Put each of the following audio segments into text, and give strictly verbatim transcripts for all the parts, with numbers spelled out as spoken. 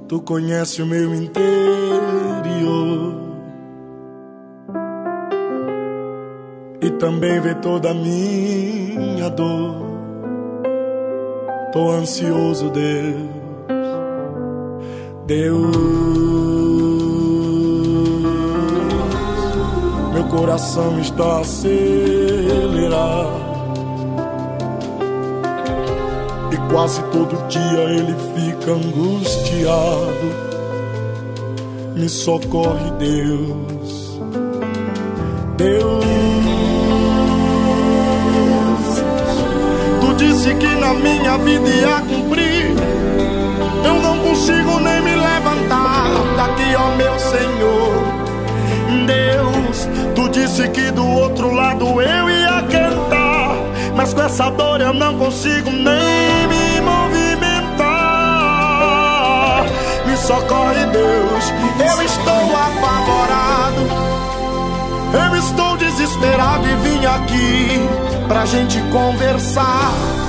Tu conhece o meu interior e também vê toda a minha dor. Tô ansioso, Deus, Deus. Meu coração está acelerado e quase todo dia ele fica angustiado. Me socorre, Deus, Deus. Tu disse que na minha vida ia cumprir. Eu não consigo nem me levantar daqui, ó meu Senhor. Deus, tu disse que do outro lado eu ia cantar, mas com essa dor eu não consigo nem me movimentar. Me socorre, Deus, eu estou apavorado, eu estou desesperado e vim aqui pra gente conversar.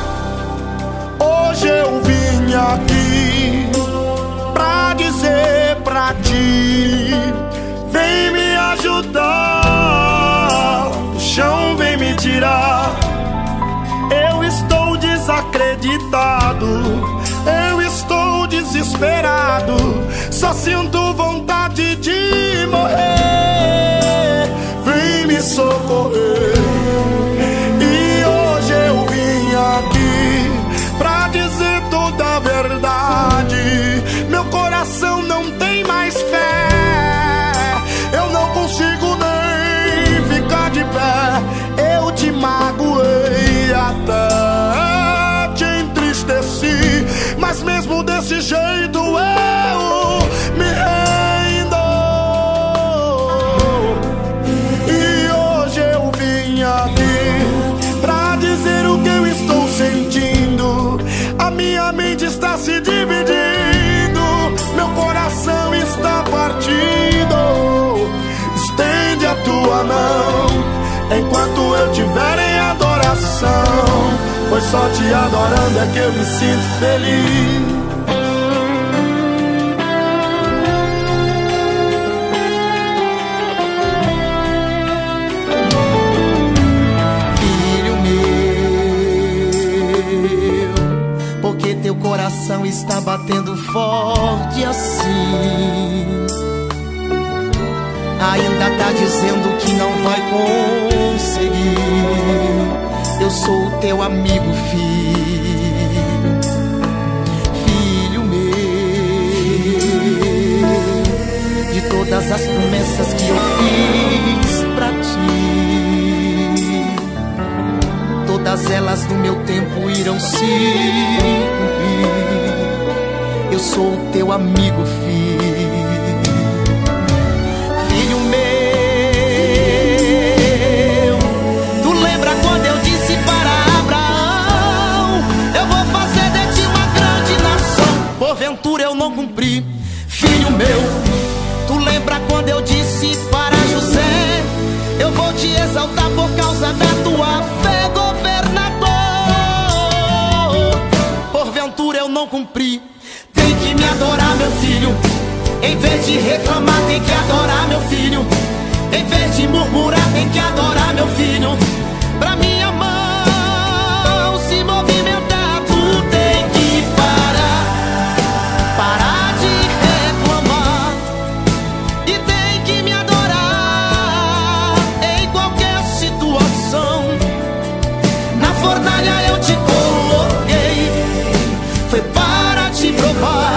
Hoje eu vim aqui pra dizer pra ti: vem me ajudar, do chão vem me tirar. Eu estou desacreditado, eu estou desesperado, só sinto vontade de morrer. Vem me socorrer. E hoje eu vim aqui pra dizer toda a verdade. Meu coração não tem mais fé, eu não consigo nem ficar de pé. Eu te magoei, até te entristeci, mas mesmo desse jeito eu me rendo. E hoje eu vim aqui pra dizer o que eu estou sentindo. A minha mente está se dividindo, meu coração está partido. Estende a tua mão enquanto eu estiver em adoração, pois só te adorando é que eu me sinto feliz. Filho meu, porque teu coração está batendo forte assim? Ainda tá dizendo que não vai conseguir. Eu sou o teu amigo, filho, filho meu. De todas as promessas que eu fiz pra ti, todas elas no meu tempo irão se cumprir. Eu sou o teu amigo, filho. Porventura eu não cumpri, filho meu. Tu lembra quando eu disse para José: eu vou te exaltar por causa da tua fé, governador? Porventura eu não cumpri. Tem que me adorar, meu filho. Em vez de reclamar, tem que adorar, meu filho. Em vez de murmurar, tem que adorar, meu filho. Pra minha mão se movimentar, tu tem que parar. Parar de reclamar e tem que me adorar em qualquer situação. Na fornalha eu te coloquei, foi para te provar